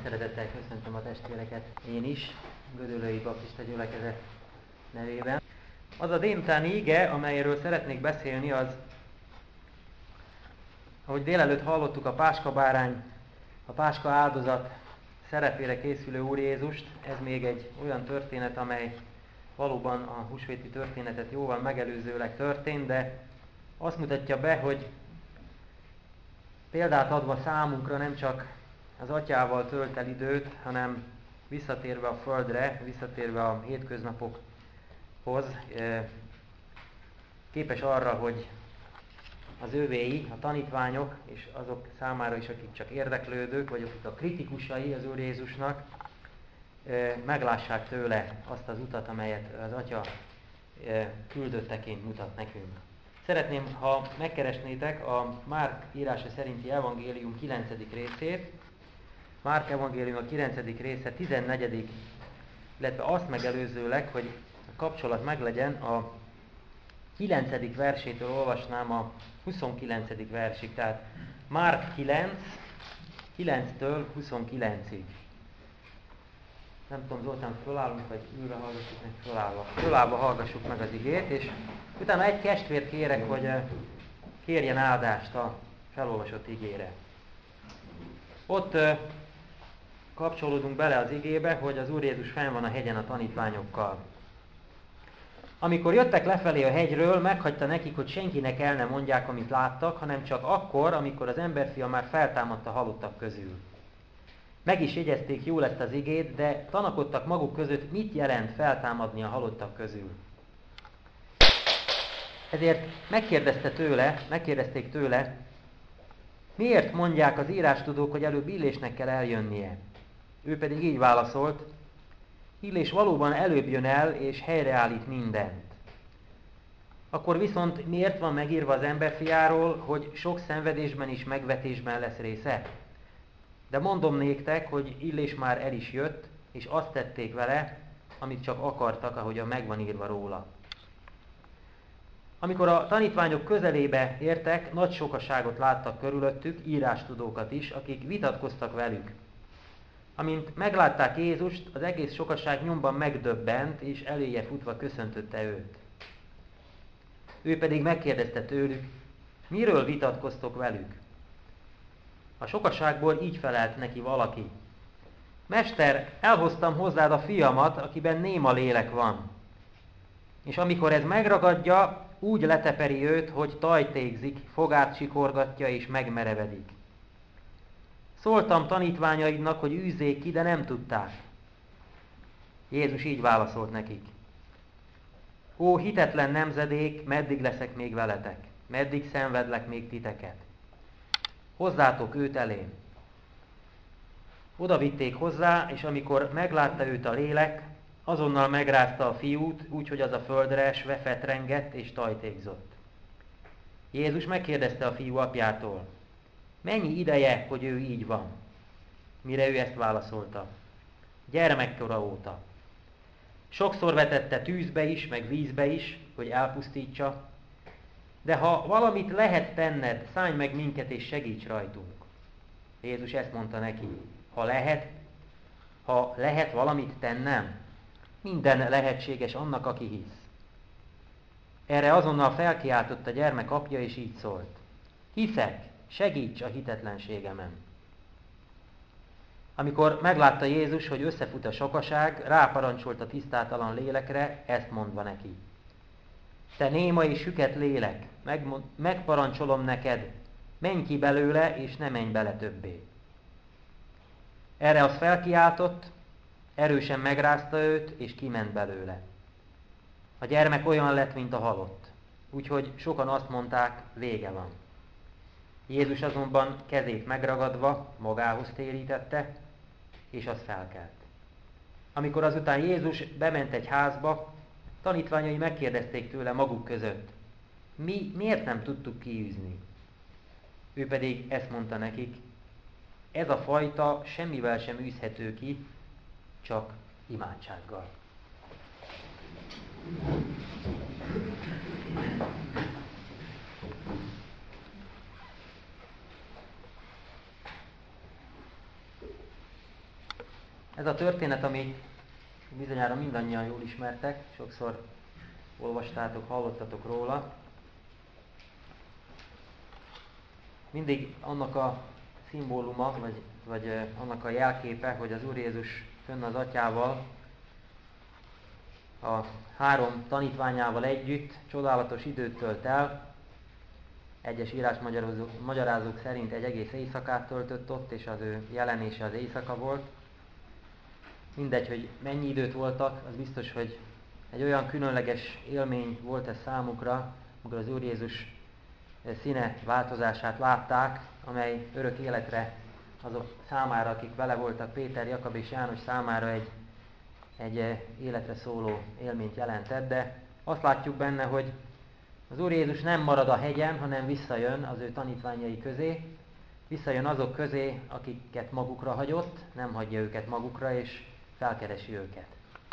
Szeretettel köszöntöm a testvéreket én is, Gödöllői Baptista Gyülekezet nevében. Az a délutáni ige, amelyről szeretnék beszélni, az, ahogy délelőtt hallottuk, a páskabárány, a páska áldozat szerepére készülő Úr Jézust. Ez még egy olyan történet, amely valóban a húsvéti történetet jóval megelőzőleg történt, de azt mutatja be, hogy példát adva számunkra nem csak az atyával tölt el időt, hanem visszatérve a földre, visszatérve a hétköznapokhoz, képes arra, hogy az övéi, a tanítványok, és azok számára is, akik csak érdeklődők, vagy akik a kritikusai az Úr Jézusnak, meglássák tőle azt az utat, amelyet az Atya küldötteként mutat nekünk. Szeretném, ha megkeresnétek a Márk írása szerinti evangélium 9. részét, Márk evangélium a 9. része 14. illetve azt megelőzőleg, hogy a kapcsolat meglegyen, a 9. versétől olvasnám a 29. versig, tehát Márk 9, 9-től 29-ig. Nem tudom, Zoltán, fölállunk, vagy ülve hallgassuk meg, fölállva. Fölállva hallgassuk meg az igét, és utána egy testvért kérek, hogy kérjen áldást a felolvasott igére. Ott kapcsolódunk bele az igébe, hogy az Úr Jézus fenn van a hegyen a tanítványokkal. Amikor jöttek lefelé a hegyről, meghagyta nekik, hogy senkinek el ne mondják, amit láttak, hanem csak akkor, amikor az emberfia már feltámadt a halottak közül. Meg is jegyezték jól ezt az igét, de tanakodtak maguk között, mit jelent feltámadni a halottak közül. Ezért megkérdezték tőle, miért mondják az írástudók, hogy előbb Illésnek kell eljönnie. Ő pedig így válaszolt, Illés valóban előbb jön el, és helyreállít mindent. Akkor viszont miért van megírva az emberfiáról, hogy sok szenvedésben és megvetésben lesz része? De mondom néktek, hogy Illés már el is jött, és azt tették vele, amit csak akartak, ahogyan megvan írva róla. Amikor a tanítványok közelébe értek, nagy sokaságot láttak körülöttük, írástudókat is, akik vitatkoztak velük. Amint meglátták Jézust, az egész sokaság nyomban megdöbbent, és eléje futva köszöntötte őt. Ő pedig megkérdezte tőlük, miről vitatkoztok velük? A sokaságból így felelt neki valaki. Mester, elhoztam hozzád a fiamat, akiben néma lélek van. És amikor ez megragadja, úgy leteperi őt, hogy tajtékzik, fogát csikorgatja és megmerevedik. Szóltam tanítványaidnak, hogy űzzék ki, de nem tudták. Jézus így válaszolt nekik. Ó, hitetlen nemzedék, meddig leszek még veletek? Meddig szenvedlek még titeket? Hozzátok őt elém. Oda vitték hozzá, és amikor meglátta őt a lélek, azonnal megrázta a fiút, úgyhogy az a földre esve fetrengett és tajtékzott. Jézus megkérdezte a fiú apjától, mennyi ideje, hogy ő így van? Mire ő ezt válaszolta. Gyermekkora óta. Sokszor vetette tűzbe is, meg vízbe is, hogy elpusztítsa, de ha valamit lehet tenned, szállj meg minket és segíts rajtunk. Jézus ezt mondta neki, ha lehet valamit tennem, minden lehetséges annak, aki hisz. Erre azonnal felkiáltott a gyermek apja, és így szólt. Hiszek, segíts a hitetlenségemen. Amikor meglátta Jézus, hogy összefut a sokaság, ráparancsolt a tisztátalan lélekre, ezt mondva neki. Te néma és süket lélek, megparancsolom neked, menj ki belőle, és ne menj bele többé. Erre az felkiáltott, erősen megrázta őt, és kiment belőle. A gyermek olyan lett, mint a halott, úgyhogy sokan azt mondták, vége van. Jézus azonban kezét megragadva magához térítette, és az felkelt. Amikor azután Jézus bement egy házba, tanítványai megkérdezték tőle maguk között, mi miért nem tudtuk kiűzni? Ő pedig ezt mondta nekik, ez a fajta semmivel sem űzhető ki, csak imádsággal. Ez a történet, amit bizonyára mindannyian jól ismertek, sokszor olvastátok, hallottatok róla. Mindig annak a szimbóluma, vagy annak a jelképe, hogy az Úr Jézus fönn az Atyával, a 3 tanítványával együtt csodálatos időt tölt el. Egyes írásmagyarázók szerint egy egész éjszakát töltött ott, és az ő jelenése az éjszaka volt. Mindegy, hogy mennyi időt voltak, az biztos, hogy egy olyan különleges élmény volt ez számukra, amikor az Úr Jézus színe változását látták, amely örök életre azok számára, akik vele voltak, Péter, Jakab és János számára egy életre szóló élményt jelentett, de azt látjuk benne, hogy az Úr Jézus nem marad a hegyen, hanem visszajön az ő tanítványai közé, visszajön azok közé, akiket magukra hagyott, nem hagyja őket magukra, és felkeresi őket.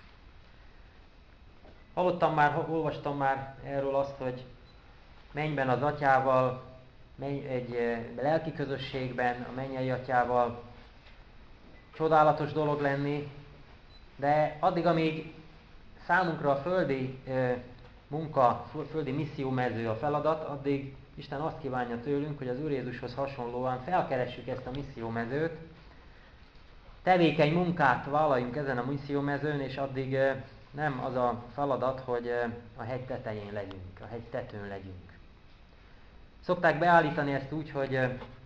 Olvastam már erről azt, hogy mennyben az Atyával, egy lelki közösségben, a mennyei Atyával csodálatos dolog lenni, de addig, amíg számunkra a földi munka, földi missziómező a feladat, addig Isten azt kívánja tőlünk, hogy az Úr Jézushoz hasonlóan felkeressük ezt a missziómezőt, tevékeny munkát vállaljunk ezen a missziómezőn, és addig nem az a feladat, hogy a hegy tetején legyünk, a hegy tetőn legyünk. Szokták beállítani ezt úgy, hogy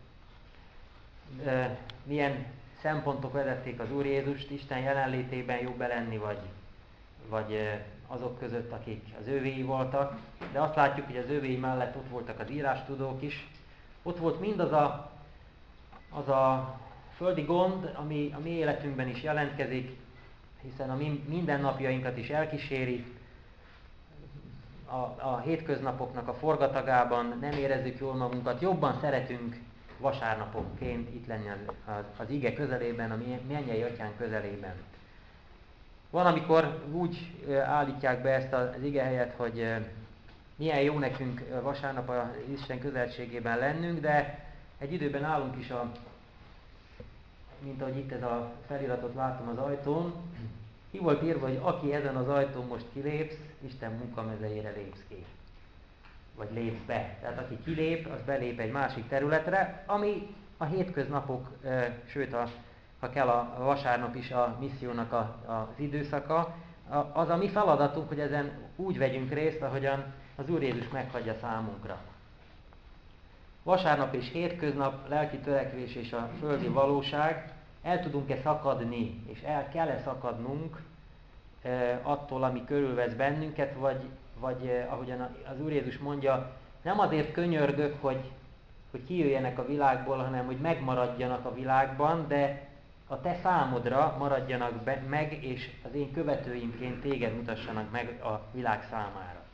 milyen szempontok vezették az Úr Jézust, Isten jelenlétében jobb lenni, vagy azok között, akik az ővéi voltak, de azt látjuk, hogy az ővéi mellett ott voltak az írástudók is. Ott volt mindaz az a földi gond, ami a mi életünkben is jelentkezik, hiszen a mi mindennapjainkat is elkíséri, a hétköznapoknak a forgatagában nem érezzük jól magunkat, jobban szeretünk vasárnaponként itt lenni az ige közelében, a mennyei Atyánk közelében. Van, amikor úgy állítják be ezt az igehelyet, hogy milyen jó nekünk vasárnap az Isten közelségében lennünk, de egy időben állunk is, mint ahogy itt ez a feliratot látom az ajtón, ki volt írva, hogy aki ezen az ajtón most kilépsz, Isten munkamezejére lépsz ki. Vagy lépsz be. Tehát aki kilép, az belép egy másik területre, ami a hétköznapok, sőt, ha kell a vasárnap is a missziónak az időszaka, az a mi feladatunk, hogy ezen úgy vegyünk részt, ahogyan az Úr Jézus meghagyja számunkra. Vasárnap és hétköznap, lelki törekvés és a földi valóság, el tudunk-e szakadni, és el kell-e szakadnunk attól, ami körülvesz bennünket, vagy ahogyan az Úr Jézus mondja, nem azért könyörgök, hogy kijöjjenek a világból, hanem hogy megmaradjanak a világban, de a te számodra maradjanak meg, és az én követőimként téged mutassanak meg a világ számára.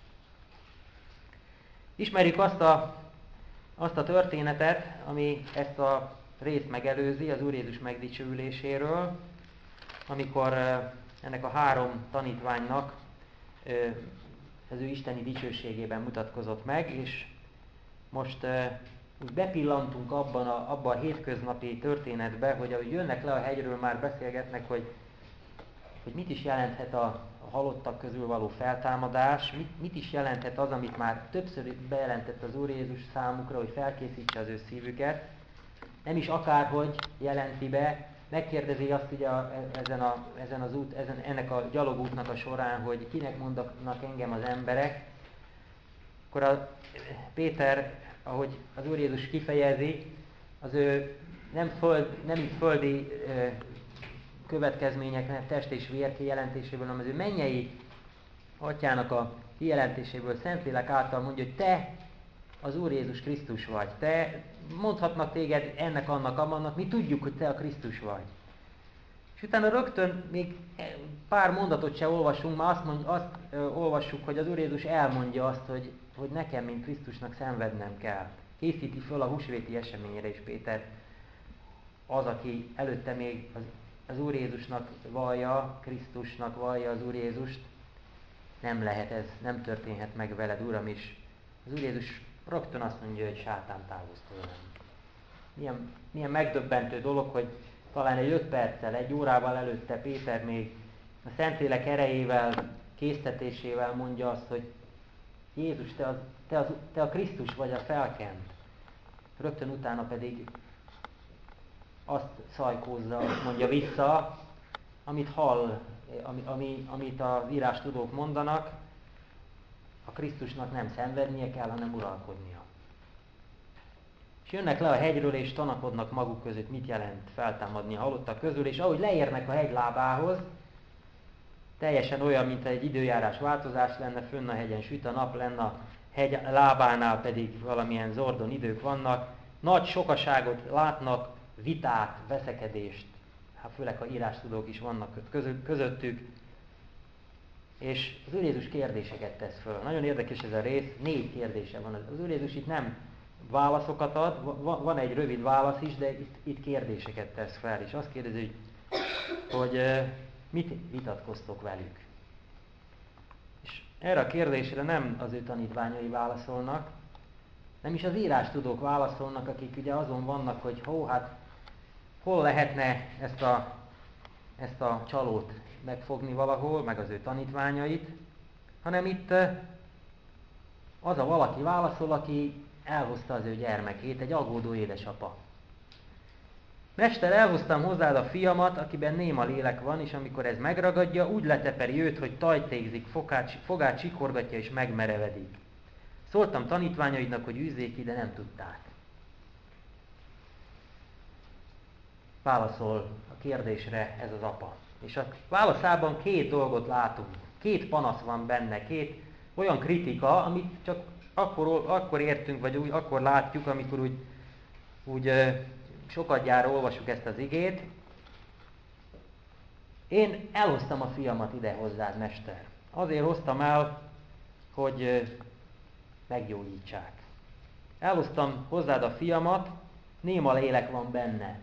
Ismerjük azt a történetet, ami ezt a részt megelőzi, az Úr Jézus megdicsőüléséről, amikor ennek a 3 tanítványnak az ő isteni dicsőségében mutatkozott meg, és most úgy bepillantunk abba a hétköznapi történetbe, hogy ahogy jönnek le a hegyről, már beszélgetnek, hogy mit is jelenthet a halottak közül való feltámadás, mit is jelenthet az, amit már többször bejelentett az Úr Jézus számukra, hogy felkészítse az ő szívüket. Nem is akárhogy jelenti be, megkérdezi azt ugye ennek a gyalogútnak a során, hogy kinek mondanak engem az emberek. Akkor a Péter, ahogy az Úr Jézus kifejezi, az ő nem itt földi következményeknek, test és vér kijelentéséből, hanem az ő mennyei Atyának a kijelentéséből, Szentlélek által mondja, hogy te az Úr Jézus Krisztus vagy. Te mondhatnak téged ennek, annak, annak, mi tudjuk, hogy te a Krisztus vagy. És utána rögtön még pár mondatot se olvasunk, már azt olvassuk, hogy az Úr Jézus elmondja azt, hogy nekem, mint Krisztusnak szenvednem kell. Készíti föl a húsvéti eseményre is Péter, az, aki előtte még az Úr Jézusnak vallja, Krisztusnak vallja az Úr Jézust, nem lehet ez, nem történhet meg veled, Uram, is. Az Úr Jézus rögtön azt mondja, hogy sátán, távozz tőlem. Milyen megdöbbentő dolog, hogy talán egy 5 perccel, 1 órával előtte Péter még a Szentlélek erejével, késztetésével mondja azt, hogy Jézus, te a Krisztus vagy, a felkent. Rögtön utána pedig azt szajkózza, mondja vissza, amit hall, amit az írástudók mondanak, a Krisztusnak nem szenvednie kell, hanem uralkodnia. És jönnek le a hegyről, és tanakodnak maguk között, mit jelent feltámadni a halottak közül, és ahogy leérnek a hegy lábához, teljesen olyan, mint egy időjárás változás lenne, fönn a hegyen süt a nap, lenne a hegy lábánál pedig valamilyen zordon idők vannak, nagy sokaságot látnak, vitát, veszekedést, hát főleg ha írástudók is vannak közöttük, és az Úr Jézus kérdéseket tesz föl. Nagyon érdekes ez a rész, 4 kérdése van. Az Úr Jézus itt nem válaszokat ad, van egy rövid válasz is, de itt kérdéseket tesz fel, és azt kérdezi, hogy mit vitatkoztok velük. És erre a kérdésre nem az ő tanítványai válaszolnak, nem is az írástudók válaszolnak, akik ugye azon vannak, hogy hol lehetne ezt a csalót megfogni valahol, meg az ő tanítványait, hanem itt az a valaki válaszol, aki elhozta az ő gyermekét, egy aggódó édesapa. Mester, elhoztam hozzád a fiamat, akiben néma lélek van, és amikor ez megragadja, úgy leteperi őt, hogy tajtékzik, fogát csikorgatja és megmerevedik. Szóltam tanítványaidnak, hogy űzzék ki, de nem tudták. Válaszol a kérdésre ez az apa. És a válaszában 2 dolgot látunk. 2 panasz van benne, 2 olyan kritika, amit csak akkor értünk, vagy akkor látjuk, amikor úgy sokadjára olvasjuk ezt az igét. Én elhoztam a fiamat ide hozzád, mester. Azért hoztam el, hogy meggyógyítsák. Elhoztam hozzád a fiamat, néma lélek van benne.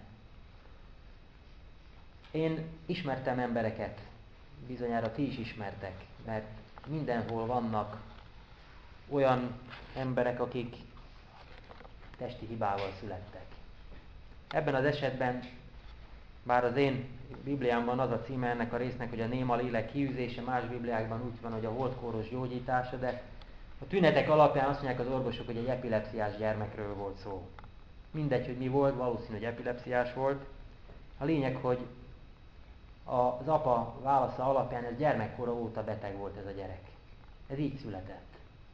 Én ismertem embereket, bizonyára ti is ismertek, mert mindenhol vannak olyan emberek, akik testi hibával születtek. Ebben az esetben, bár az én Bibliámban az a címe ennek a résznek, hogy a néma lélek kiűzése, más Bibliákban úgy van, hogy a holtkóros gyógyítása, de a tünetek alapján azt mondják az orvosok, hogy egy epilepsziás gyermekről volt szó. Mindegy, hogy mi volt, valószínű, hogy epilepsziás volt. A lényeg, hogy az apa válasza alapján ez gyermekkora óta beteg volt ez a gyerek. Ez így született.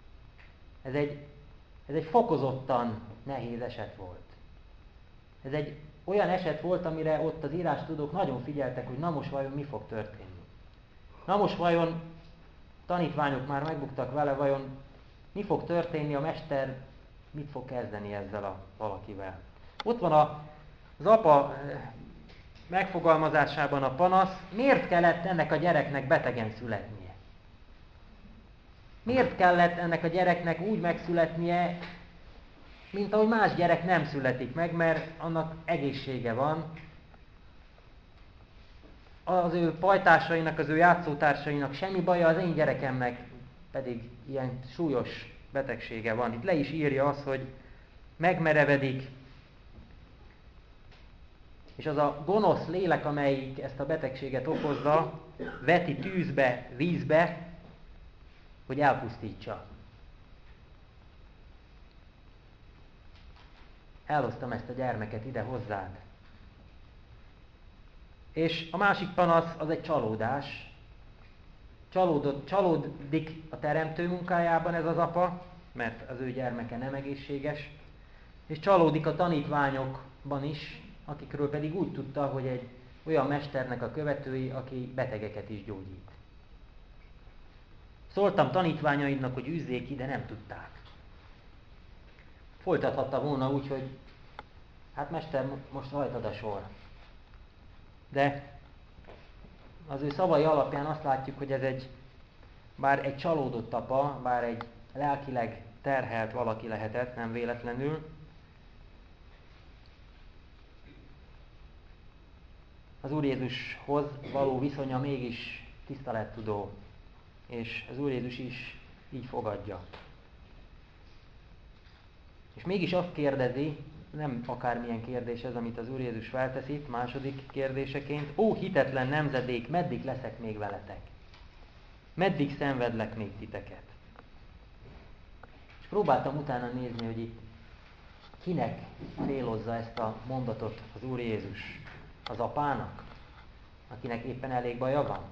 Ez egy fokozottan nehéz eset volt. Ez egy olyan eset volt, amire ott az írástudók nagyon figyeltek, hogy na most vajon mi fog történni. Na most vajon tanítványok már megbuktak vele, vajon mi fog történni, a mester mit fog kezdeni ezzel a valakivel. Ott van az apa megfogalmazásában a panasz, miért kellett ennek a gyereknek betegen születnie? Miért kellett ennek a gyereknek úgy megszületnie, mint ahogy más gyerek nem születik meg, mert annak egészsége van. Az ő pajtásainak, az ő játszótársainak semmi baja, az én gyerekemnek pedig ilyen súlyos betegsége van. Itt le is írja azt, hogy megmerevedik, és az a gonosz lélek, amelyik ezt a betegséget okozza, veti tűzbe, vízbe, hogy elpusztítsa. Elhoztam ezt a gyermeket ide hozzád. És a másik panasz az egy csalódás. Csalódik a teremtő munkájában ez az apa, mert az ő gyermeke nem egészséges, és csalódik a tanítványokban is, akikről pedig úgy tudta, hogy egy olyan mesternek a követői, aki betegeket is gyógyít. Szóltam tanítványaidnak, hogy űzzék ki, de nem tudták. Folytathatta volna úgy, hogy hát mester, most rajtad a sor. De az ő szavai alapján azt látjuk, hogy ez bár egy csalódott apa, bár egy lelkileg terhelt valaki lehetett, nem véletlenül, az Úr Jézushoz való viszonya mégis tisztelettudó, és az Úr Jézus is így fogadja. És mégis azt kérdezi, nem akármilyen kérdés ez, amit az Úr Jézus feltesz itt, második kérdéseként. Ó, hitetlen nemzedék, meddig leszek még veletek? Meddig szenvedlek még titeket? És próbáltam utána nézni, hogy itt kinek célozza ezt a mondatot az Úr Jézus? Az apának, akinek éppen elég baja van?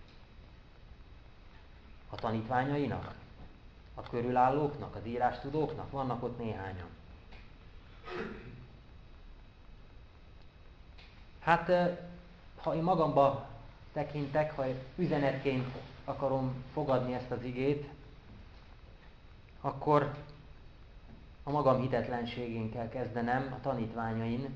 A tanítványainak? A körülállóknak? Az írástudóknak? Vannak ott néhányan. Hát, ha én magamba tekintek, ha üzenetként akarom fogadni ezt az igét, akkor a magam hitetlenségén kell kezdenem, a tanítványain.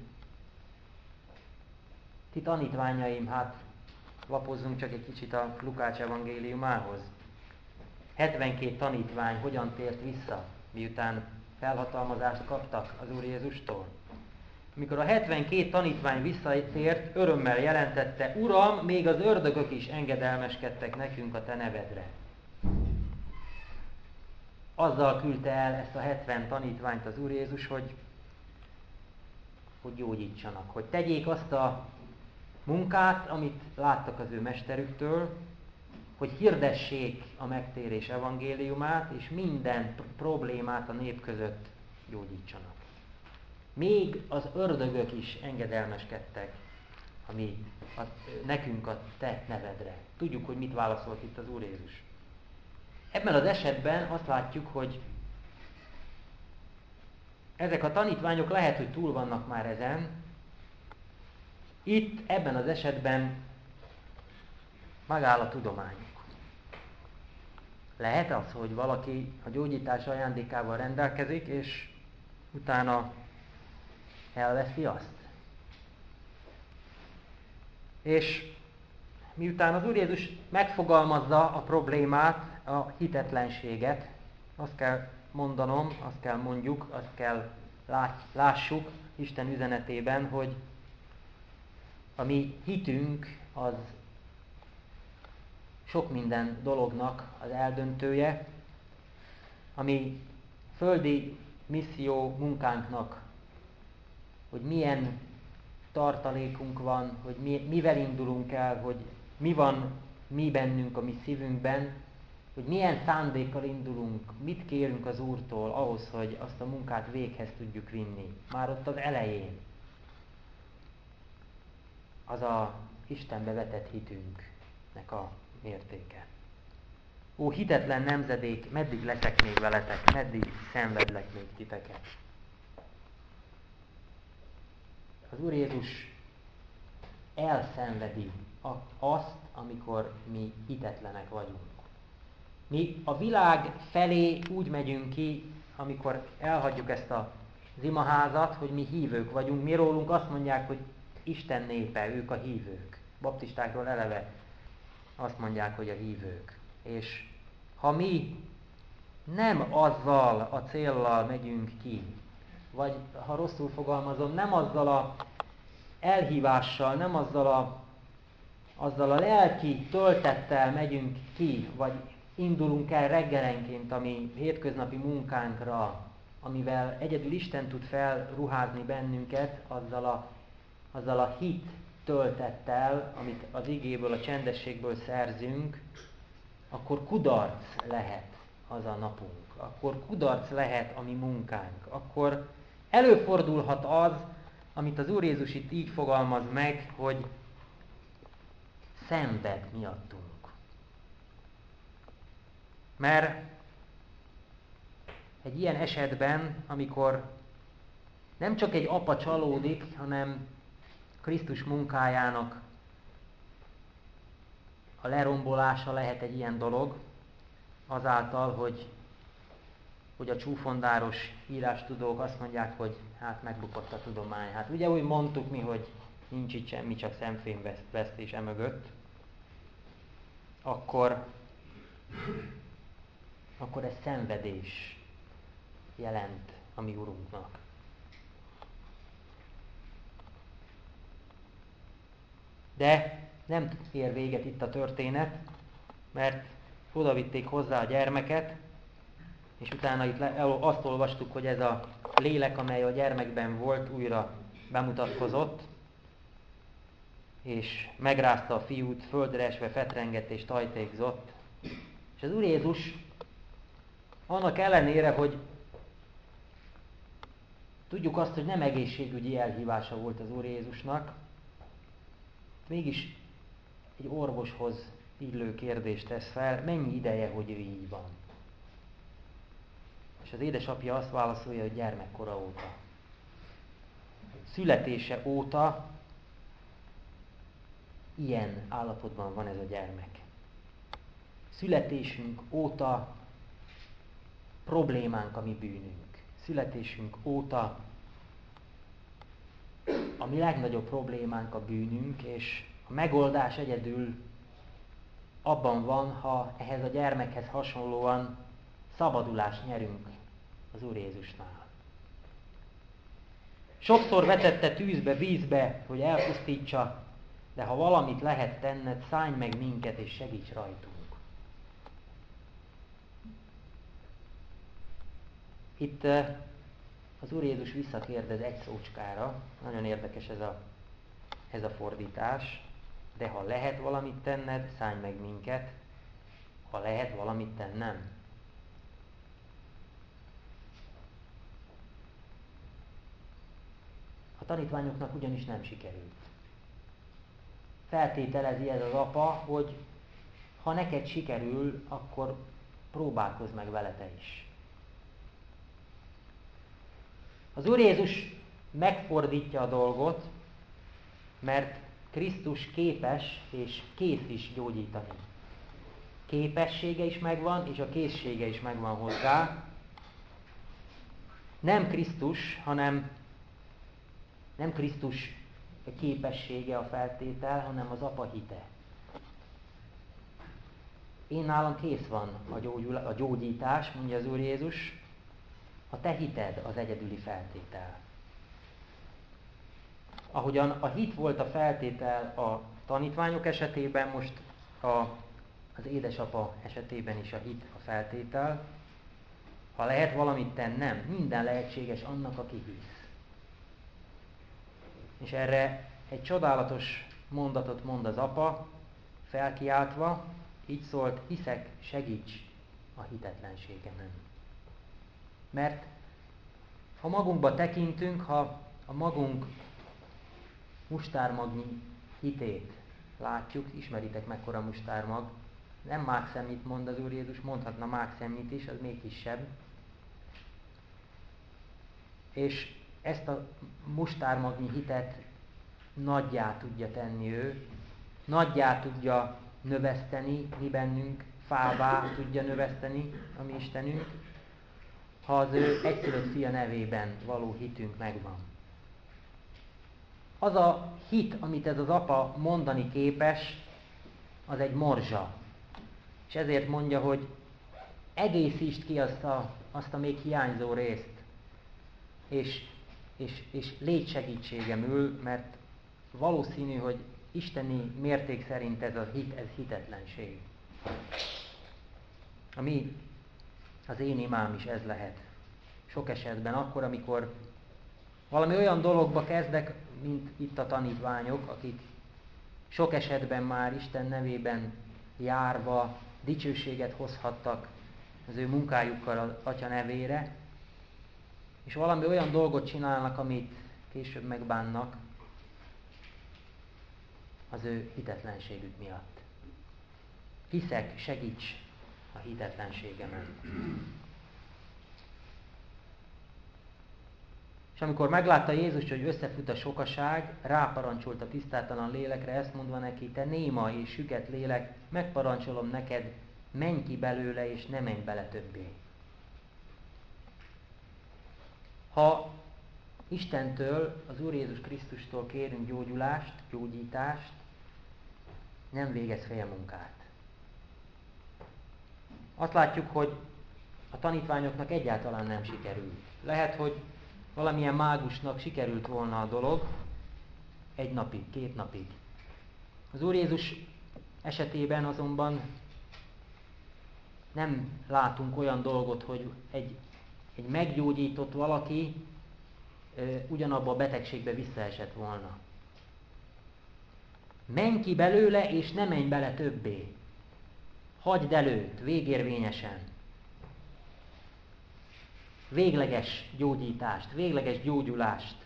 Ti tanítványaim, hát lapozzunk csak egy kicsit a Lukács evangéliumához. 72 tanítvány hogyan tért vissza, miután felhatalmazást kaptak az Úr Jézustól? Amikor a 72 tanítvány visszatért, örömmel jelentette: Uram, még az ördögök is engedelmeskedtek nekünk a te nevedre. Azzal küldte el ezt a 70 tanítványt az Úr Jézus, hogy gyógyítsanak, hogy tegyék azt a munkát, amit láttak az ő mesterüktől, hogy hirdessék a megtérés evangéliumát, és minden problémát a nép között gyógyítsanak. Még az ördögök is engedelmeskedtek nekünk a te nevedre. Tudjuk, hogy mit válaszolt itt az Úr Jézus. Ebben az esetben azt látjuk, hogy ezek a tanítványok lehet, hogy túl vannak már ezen. Itt, ebben az esetben megáll a tudományuk. Lehet az, hogy valaki a gyógyítás ajándékával rendelkezik, és utána elveszi azt. És miután az Úr Jézus megfogalmazza a problémát, a hitetlenséget, azt kell mondanom, azt kell mondjuk, azt kell lássuk Isten üzenetében, hogy a mi hitünk az sok minden dolognak az eldöntője, ami földi misszió munkánknak, hogy milyen tartalékunk van, hogy mivel indulunk el, hogy mi van mi bennünk, a mi szívünkben, hogy milyen szándékkal indulunk, mit kérünk az Úrtól ahhoz, hogy azt a munkát véghez tudjuk vinni. Már ott az elején. Az a Istenbe vetett hitünknek a mértéke. Ó, hitetlen nemzedék, meddig leszek még veletek, meddig szenvedlek még titeket. Az Úr Jézus elszenvedi azt, amikor mi hitetlenek vagyunk. Mi a világ felé úgy megyünk ki, amikor elhagyjuk ezt az imaházat, hogy mi hívők vagyunk. Mi rólunk azt mondják, hogy Isten népe, ők a hívők. Baptistákról eleve azt mondják, hogy a hívők. És ha mi nem azzal a céllal megyünk ki, vagy ha rosszul fogalmazom, nem azzal a elhívással, nem azzal a lelki töltettel megyünk ki, vagy indulunk el reggelenként a mi hétköznapi munkánkra, amivel egyedül Isten tud felruházni bennünket, azzal a hit töltettel, amit az igéből, a csendességből szerzünk, akkor kudarc lehet az a napunk. Akkor kudarc lehet a mi munkánk. Akkor előfordulhat az, amit az Úr Jézus itt így fogalmaz meg, hogy szenved miattunk. Mert egy ilyen esetben, amikor nem csak egy apa csalódik, hanem Krisztus munkájának a lerombolása lehet egy ilyen dolog, azáltal, hogy a csúfondáros írástudók azt mondják, hogy hát megbukott a tudomány. Hát ugye úgy mondtuk mi, hogy nincs itt semmi, csak szemfényvesztés emögött, akkor ez szenvedés jelent a mi Urunknak. De nem ér véget itt a történet, mert odavitték hozzá a gyermeket, és utána itt azt olvastuk, hogy ez a lélek, amely a gyermekben volt, újra bemutatkozott, és megrázta a fiút, földre esve fetrengett és tajtékzott. És az Úr Jézus annak ellenére, hogy tudjuk azt, hogy nem egészségügyi elhívása volt az Úr Jézusnak, mégis egy orvoshoz illő kérdést tesz fel, mennyi ideje, hogy ő így van. És az édesapja azt válaszolja, hogy gyermekkora óta. Születése óta ilyen állapotban van ez a gyermek. Születésünk óta problémánk a mi bűnünk. Születésünk óta a mi legnagyobb problémánk a bűnünk, és a megoldás egyedül abban van, ha ehhez a gyermekhez hasonlóan szabadulást nyerünk az Úr Jézusnál. Sokszor vetette tűzbe, vízbe, hogy elpusztítsa, de ha valamit lehet tenned, szállj meg minket és segíts rajtunk. Itt az Úr Jézus visszakérdez egy szócskára, nagyon érdekes ez a fordítás, de ha lehet valamit tenned, szállj meg minket, ha lehet valamit tennem. A tanítványoknak ugyanis nem sikerült. Feltételezi ez az apa, hogy ha neked sikerül, akkor próbálkozz meg vele te is. Az Úr Jézus megfordítja a dolgot, mert Krisztus képes és kész is gyógyítani. Képessége is megvan, és a készsége is megvan hozzá. Nem Krisztus képessége a feltétel, hanem az apa hite. Én nálam kész van a gyógyítás, mondja az Úr Jézus, a te hited az egyedüli feltétel. Ahogyan a hit volt a feltétel a tanítványok esetében, most az édesapa esetében is a hit a feltétel. Ha lehet valamit tennem, minden lehetséges annak, aki hisz. És erre egy csodálatos mondatot mond az apa, felkiáltva, így szólt, hiszek, segíts a hitetlenségemen. Mert ha magunkba tekintünk, ha a magunk mustármagnyi hitét látjuk, ismeritek mekkora mustármag, nem mákszemnyit mond az Úr Jézus, mondhatna mákszemnyit is, az még kisebb. És ezt a mustármagnyi hitet nagyjá tudja tenni ő, nagyjá tudja növeszteni mi bennünk, fává tudja növeszteni a mi Istenünk, ha az ő egyszülött fia nevében való hitünk megvan. Az a hit, amit ez az apa mondani képes, az egy morzsa. És ezért mondja, hogy egészítsd ki azt a még hiányzó részt, és légy segítségemül, mert valószínű, hogy isteni mérték szerint ez a hit, ez hitetlenség. Az én imám is ez lehet. Sok esetben akkor, amikor valami olyan dologba kezdek, mint itt a tanítványok, akik sok esetben már Isten nevében járva dicsőséget hozhattak az ő munkájukkal az Atya nevére, és valami olyan dolgot csinálnak, amit később megbánnak az ő hitetlenségük miatt. Hiszek, segíts a hitetlenségemen. És amikor meglátta Jézus, hogy összefut a sokaság, ráparancsolt a tisztátalan lélekre, ezt mondva neki, te néma és süket lélek, megparancsolom neked, menj ki belőle, és ne menj bele többé. Ha Istentől, az Úr Jézus Krisztustól kérünk gyógyulást, gyógyítást, nem végez félmunkát. Azt látjuk, hogy a tanítványoknak egyáltalán nem sikerült. Lehet, hogy valamilyen mágusnak sikerült volna a dolog egy napig, 2 napig. Az Úr Jézus esetében azonban nem látunk olyan dolgot, hogy egy egy meggyógyított valaki ugyanabba a betegségbe visszaesett volna. Menj ki belőle, és ne menj bele többé. Hagyd előtt, végérvényesen. Végleges gyógyítást, végleges gyógyulást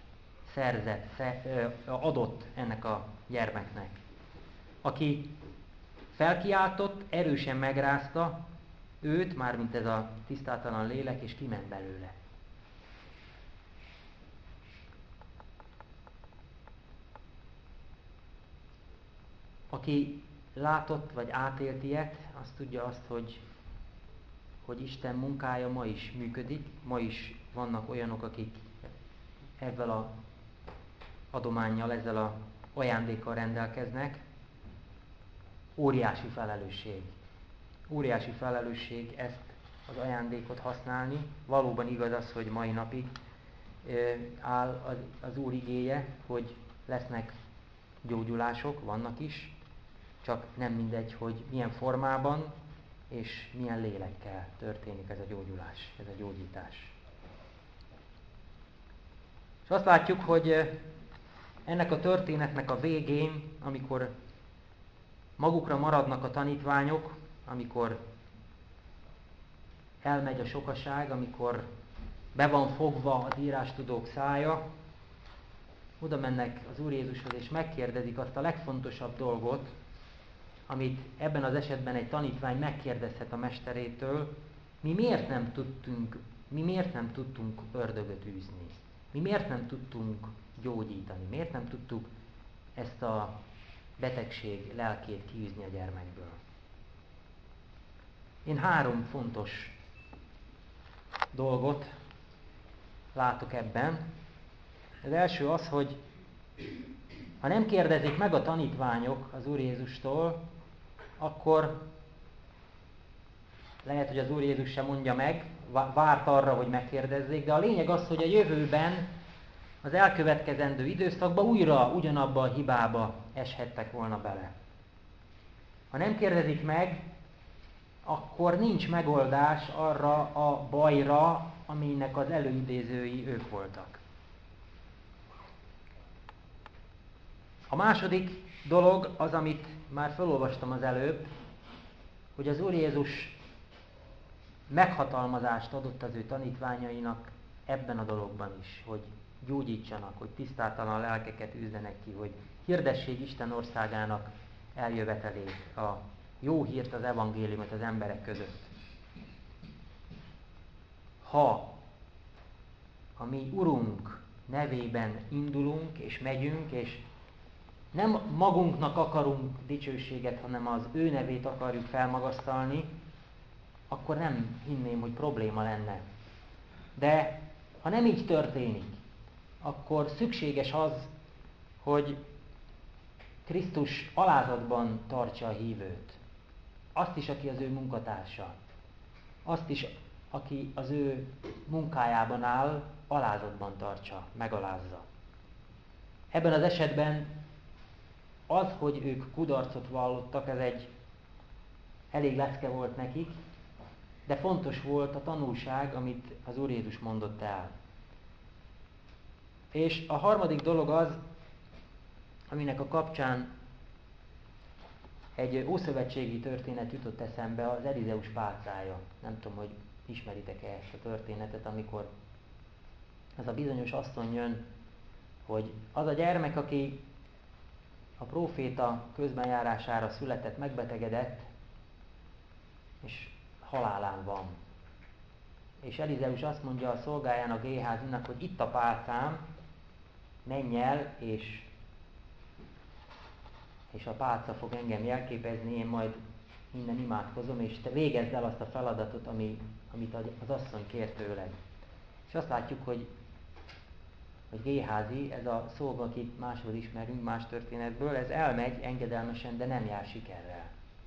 adott ennek a gyermeknek. Aki felkiáltott, erősen megrázta őt, mármint ez a tisztátalan lélek, és kiment belőle. Aki látott vagy átélt ilyet, az tudja azt, hogy Isten munkája ma is működik, ma is vannak olyanok, akik ezzel a adománnyal, ezzel a ajándékkal rendelkeznek. Óriási felelősség. Óriási felelősség ezt az ajándékot használni. Valóban igaz az, hogy mai napig áll az Úr igéje, hogy lesznek gyógyulások, vannak is, csak nem mindegy, hogy milyen formában és milyen lélekkel történik ez a gyógyulás, ez a gyógyítás. És azt látjuk, hogy ennek a történetnek a végén, amikor magukra maradnak a tanítványok, amikor elmegy a sokaság, amikor be van fogva az írástudók szája, oda mennek az Úr Jézushoz, és megkérdezik azt a legfontosabb dolgot, amit ebben az esetben egy tanítvány megkérdezhet a mesterétől: mi miért nem tudtunk ördögöt űzni? Mi miért nem tudtunk gyógyítani? Miért nem tudtuk ezt a betegség lelkét kiűzni a gyermekből? Én 3 fontos dolgot látok ebben. Az első az, hogy ha nem kérdezik meg a tanítványok az Úr Jézustól, akkor lehet, hogy az Úr Jézus sem mondja meg, várt arra, hogy megkérdezzék, de a lényeg az, hogy a jövőben, az elkövetkezendő időszakban újra ugyanabba a hibába eshettek volna bele. Ha nem kérdezik meg, akkor nincs megoldás arra a bajra, aminek az előidézői ők voltak. A második dolog az, amit már felolvastam az előbb, hogy az Úr Jézus meghatalmazást adott az ő tanítványainak ebben a dologban is, hogy gyógyítsanak, hogy tisztátalan lelkeket üzzenek ki, hogy hirdessék Isten országának eljövetelét, a jó hírt, az evangéliumot az emberek között. Ha a mi Urunk nevében indulunk és megyünk, és nem magunknak akarunk dicsőséget, hanem az ő nevét akarjuk felmagasztalni, akkor nem hinném, hogy probléma lenne. De ha nem így történik, akkor szükséges az, hogy Krisztus alázatban tartsa a hívőt. Azt is, aki az ő munkatársa. Azt is, aki az ő munkájában áll, alázatban tartsa, megalázza. Ebben az esetben az, hogy ők kudarcot vallottak, ez egy elég lecke volt nekik, de fontos volt a tanulság, amit az Úr Jézus mondott el. És a harmadik dolog az, aminek a kapcsán egy ószövetségi történet jutott eszembe, az Elizeus pálcája. Nem tudom, hogy ismeritek-e ezt a történetet, amikor az a bizonyos asszony jön, hogy az a gyermek, aki a próféta közbenjárására született, megbetegedett, és halálán van. És Elizeus azt mondja a szolgájának, Géházinak, hogy itt a pálcám, menj el, és a pálca fog engem jelképezni, én majd innen imádkozom, és te végezd el azt a feladatot, amit az asszony kért tőled. És azt látjuk, hogy Géházi, ez a szolga, akit máshol ismerünk, más történetből, ez elmegy engedelmesen, de nem jár sikerrel.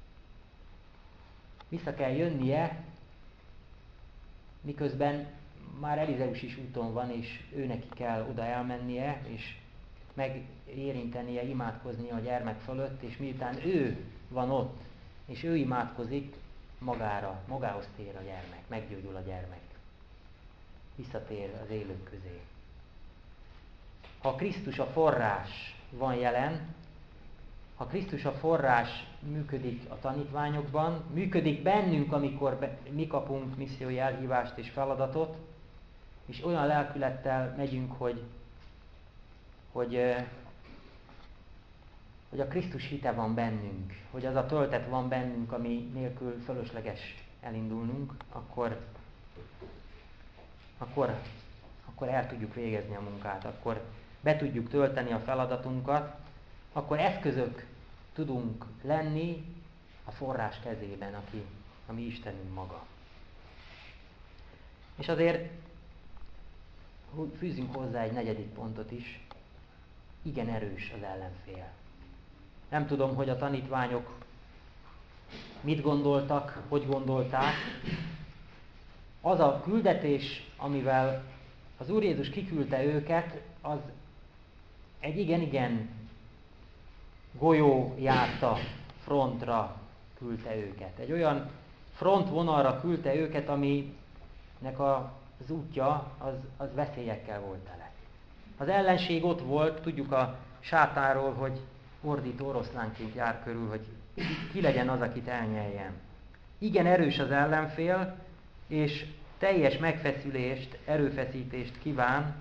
Vissza kell jönnie, miközben már Elizeus is úton van, és ő neki kell oda elmennie, és megérintenie, imádkoznia a gyermek fölött, és miután ő van ott, és ő imádkozik, magához tér a gyermek, meggyógyul a gyermek. visszatér az élők közé. Ha Krisztus a forrás van jelen, ha Krisztus a forrás működik a tanítványokban, működik bennünk, amikor mi kapunk missziói elhívást és feladatot, és olyan lelkülettel megyünk, hogy a Krisztus hite van bennünk, hogy az a töltet van bennünk, ami nélkül fölösleges elindulnunk, akkor el tudjuk végezni a munkát, akkor be tudjuk tölteni a feladatunkat, akkor eszközök tudunk lenni a forrás kezében, ami Istenünk maga. És azért fűzünk hozzá egy negyedik pontot is, igen erős az ellenfél. Nem tudom, hogy a tanítványok mit gondoltak, hogy gondolták. Az a küldetés, amivel az Úr Jézus kiküldte őket, az egy igen golyójárta frontra küldte őket. Egy olyan frontvonalra küldte őket, aminek az útja az veszélyekkel volt tele. Az ellenség ott volt, tudjuk a sátánról, hogy ordító oroszlánként jár körül, hogy ki legyen az, akit elnyeljen. Igen erős az ellenfél, és teljes megfeszülést, erőfeszítést kíván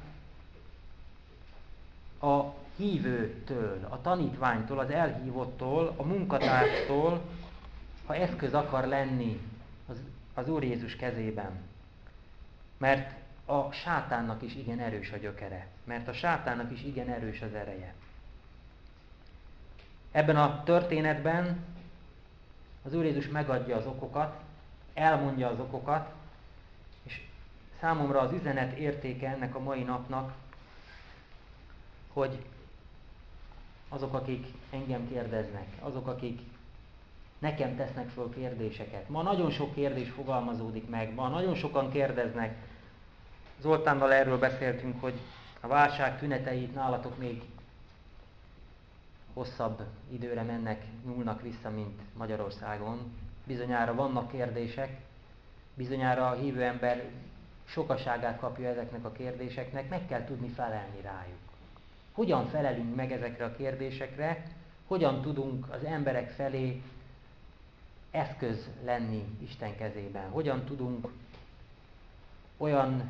a hívőtől, a tanítványtól, az elhívottól, a munkatárstól, ha eszköz akar lenni az Úr Jézus kezében. Mert a sátánnak is igen erős a gyökere. Mert a sátánnak is igen erős az ereje. Ebben a történetben az Úr Jézus megadja az okokat, elmondja az okokat, és számomra az üzenet értéke ennek a mai napnak, hogy azok, akik engem kérdeznek, azok, akik nekem tesznek föl kérdéseket. Ma nagyon sok kérdés fogalmazódik meg, ma nagyon sokan kérdeznek. Zoltánnal erről beszéltünk, hogy a válság tüneteit nálatok még hosszabb időre nyúlnak vissza, mint Magyarországon. Bizonyára vannak kérdések, bizonyára a hívő ember sokaságát kapja ezeknek a kérdéseknek, meg kell tudni felelni rájuk. Hogyan felelünk meg ezekre a kérdésekre, hogyan tudunk az emberek felé eszköz lenni Isten kezében, hogyan tudunk olyan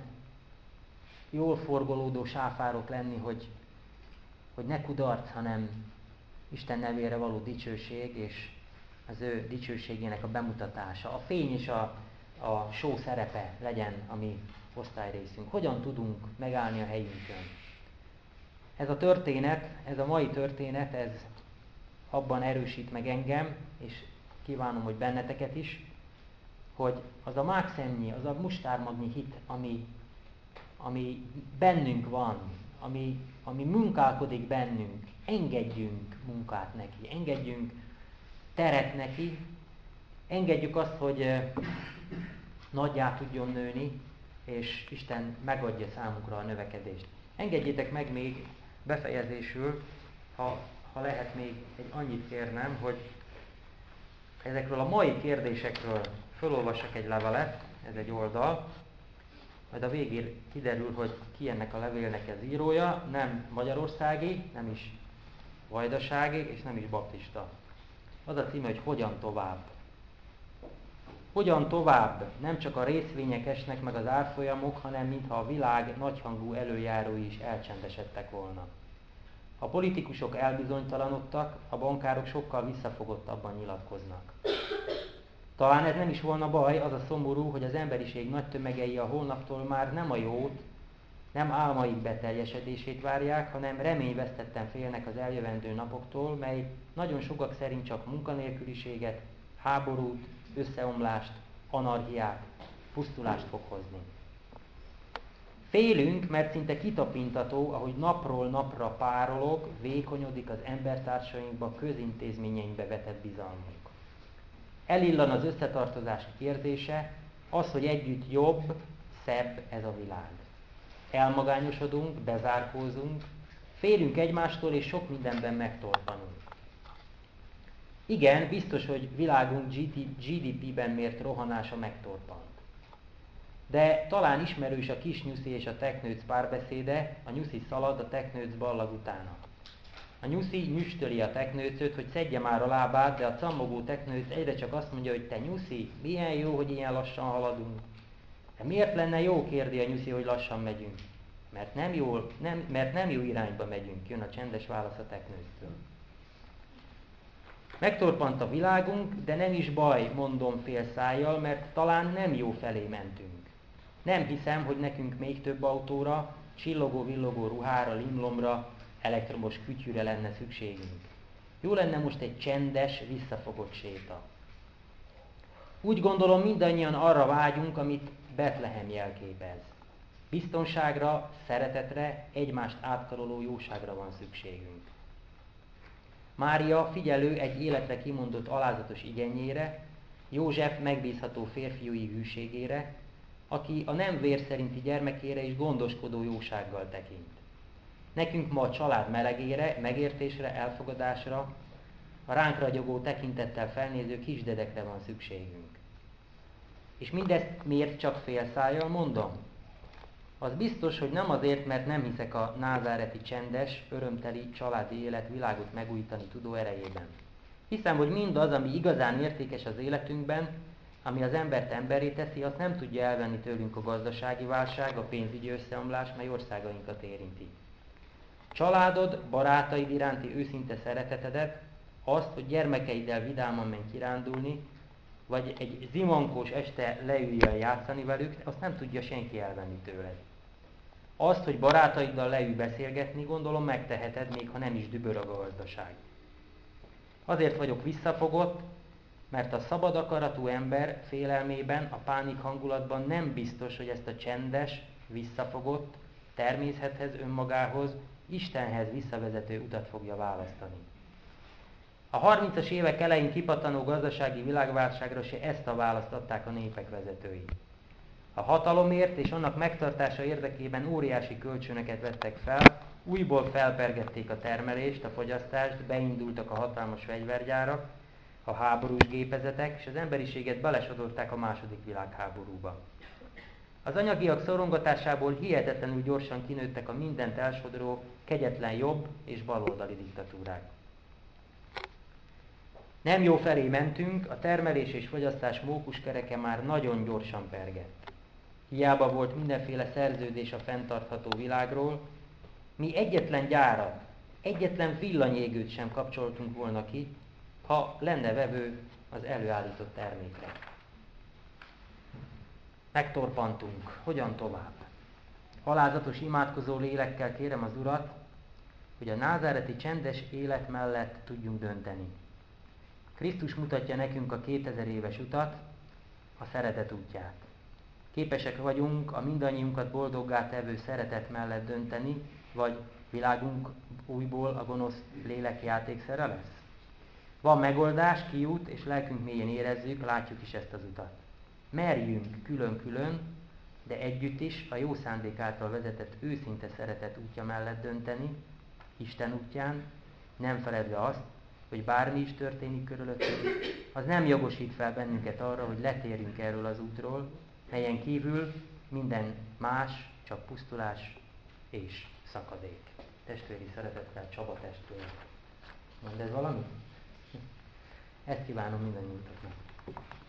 jól forgolódó sáfárok lenni, hogy ne kudarc, hanem Isten nevére való dicsőség, és az ő dicsőségének a bemutatása. A fény és a só szerepe legyen a mi osztályrészünk. Hogyan tudunk megállni a helyünkön. Ez a történet, ez a mai történet, ez abban erősít meg engem, és kívánom, hogy benneteket is, hogy az a mákszemnyi, az a mustármagnyi hit, ami bennünk van, ami munkálkodik bennünk, engedjünk munkát neki, engedjünk teret neki, engedjük azt, hogy nagyjá tudjon nőni, és Isten megadja számunkra a növekedést. Engedjétek meg még befejezésül, ha lehet még egy annyit kérnem, hogy ezekről a mai kérdésekről felolvassak egy levelet, ez egy oldal, majd a végén kiderül, hogy ki ennek a levélnek az írója, nem magyarországi, nem is vajdasági, és nem is baptista. Az a címe, hogy hogyan tovább. Hogyan tovább? Nem csak a részvények esnek meg az árfolyamok, hanem mintha a világ nagyhangú előjárói is elcsendesedtek volna. A politikusok elbizonytalanodtak, a bankárok sokkal visszafogottabban nyilatkoznak. Talán ez nem is volna baj, az a szomorú, hogy az emberiség nagy tömegei a holnaptól már nem a jót, nem álmaik beteljesedését várják, hanem reményvesztetten félnek az eljövendő napoktól, mely nagyon sokak szerint csak munkanélküliséget, háborút, összeomlást, anarchiát, pusztulást fog hozni. Félünk, mert szinte kitapintató, ahogy napról napra párolog, vékonyodik az embertársainkba, közintézményeinkbe vetett bizalmunk. Elillan az összetartozás kérdése, az, hogy együtt jobb, szebb ez a világ. Elmagányosodunk, bezárkózunk, félünk egymástól, és sok mindenben megtorpanunk. Igen, biztos, hogy világunk GDP-ben mért rohanása megtorpant. De talán ismerős a kis nyuszi és a teknőc párbeszéde, a nyuszi szalad, a teknőc ballag utána. A nyuszi nyüstöli a teknőcöt, hogy szedje már a lábát, de a cammogó teknőc egyre csak azt mondja, hogy te nyuszi, milyen jó, hogy ilyen lassan haladunk. De miért lenne jó, kérdi a nyuszi, hogy lassan megyünk? Mert nem jó irányba megyünk, jön a csendes válasz a teknőctől. Megtorpant a világunk, de nem is baj, mondom félszájjal, mert talán nem jó felé mentünk. Nem hiszem, hogy nekünk még több autóra, csillogó-villogó ruhára, limlomra, elektromos kütyűre lenne szükségünk. Jó lenne most egy csendes, visszafogott séta. Úgy gondolom, mindannyian arra vágyunk, amit Betlehem jelképez. Biztonságra, szeretetre, egymást átkaroló jóságra van szükségünk. Mária figyelő egy életre kimondott alázatos igényére, József megbízható férfiúi hűségére, aki a nem vér szerinti gyermekére is gondoskodó jósággal tekint. Nekünk ma a család melegére, megértésre, elfogadásra, a ránk ragyogó tekintettel felnéző kisdedekre van szükségünk. És mindezt miért csak félszájjal mondom? Az biztos, hogy nem azért, mert nem hiszek a názáreti csendes, örömteli családi élet világot megújítani tudó erejében. Hiszem, hogy mindaz, ami igazán értékes az életünkben, ami az embert emberré teszi, azt nem tudja elvenni tőlünk a gazdasági válság, a pénzügyi összeomlás, mely országainkat érinti. Családod, barátaid iránti őszinte szeretetedet, azt, hogy gyermekeiddel vidáman menj kirándulni, vagy egy zimankós este leüljél játszani velük, azt nem tudja senki elvenni tőled. Azt, hogy barátaiddal leülj beszélgetni, gondolom megteheted, még ha nem is dübörög a gazdaság. Azért vagyok visszafogott, mert a szabad akaratú ember félelmében, a pánik hangulatban nem biztos, hogy ezt a csendes, visszafogott, természethez, önmagához, Istenhez visszavezető utat fogja választani. A 30-as évek elején kipattanó gazdasági világválságra se ezt a választ adták a népek vezetői. A hatalomért és annak megtartása érdekében óriási kölcsönöket vettek fel, újból felpergették a termelést, a fogyasztást, beindultak a hatalmas fegyvergyárak, a háborús gépezetek, és az emberiséget belesodorták a második világháborúba. Az anyagiak szorongatásából hihetetlenül gyorsan kinőttek a mindent elsodró, kegyetlen jobb és baloldali diktatúrák. Nem jó felé mentünk, a termelés és fogyasztás mókuskereke már nagyon gyorsan pergett. Hiába volt mindenféle szerződés a fenntartható világról, mi egyetlen gyárat, egyetlen villanyégőt sem kapcsoltunk volna ki, ha lenne vevő az előállított termékre. Megtorpantunk. Hogyan tovább? Alázatos imádkozó lélekkel kérem az Urat, hogy a názáreti csendes élet mellett tudjunk dönteni. Krisztus mutatja nekünk a 2000 éves utat, a szeretet útját. Képesek vagyunk a mindannyiunkat boldoggá tevő szeretet mellett dönteni, vagy világunk újból a gonosz lélek játékszere lesz? Van megoldás, kiút, és lelkünk mélyén érezzük, látjuk is ezt az utat. Merjünk külön-külön, de együtt is a jó szándék által vezetett őszinte szeretet útja mellett dönteni, Isten útján, nem feledve azt, hogy bármi is történik körülöttünk, az nem jogosít fel bennünket arra, hogy letérjünk erről az útról, melyen kívül minden más, csak pusztulás és szakadék. Testvéri szeretettel Csaba testvér. Mond ez valami? Ezt kívánom mindannyiunknak.